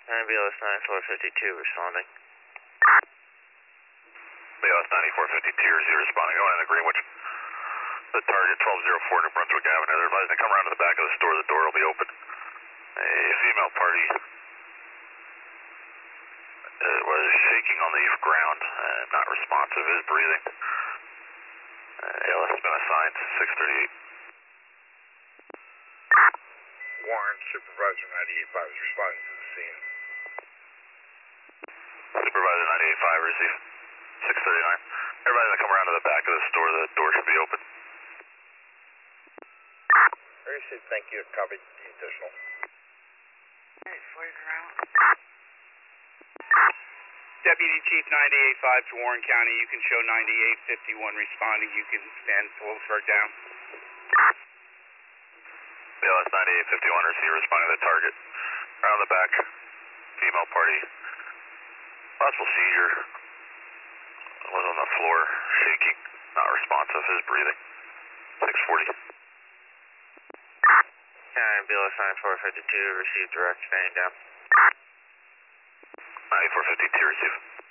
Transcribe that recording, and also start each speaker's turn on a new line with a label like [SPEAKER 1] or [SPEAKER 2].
[SPEAKER 1] BLS 9452 responding.
[SPEAKER 2] BLS 9452 responding. Go ahead and Greenwich. The target 1204 New Brunswick Avenue. They're advising to come around to the back of the store. The door will be open. A female party was shaking on the ground, not responsive, is breathing. ALS has been assigned 638.
[SPEAKER 3] Warren, Supervisor 985 is responding to the scene.
[SPEAKER 2] Supervisor 985, receive 639. Everybody that come around to the back of the store, the door should be open.
[SPEAKER 3] I received, thank you. Copy the additional.
[SPEAKER 1] Hey, flares around.
[SPEAKER 4] Deputy Chief 985 to Warren County. You can show 9851 responding. You can stand Phillipsburg down.
[SPEAKER 2] BLS 9851, receive responding to the target. Around the back, female party. Possible seizure. Was on the floor, shaking, not responsive, is breathing. 640.
[SPEAKER 1] BLS 9452, received direct, standing down.
[SPEAKER 2] 9452, receive.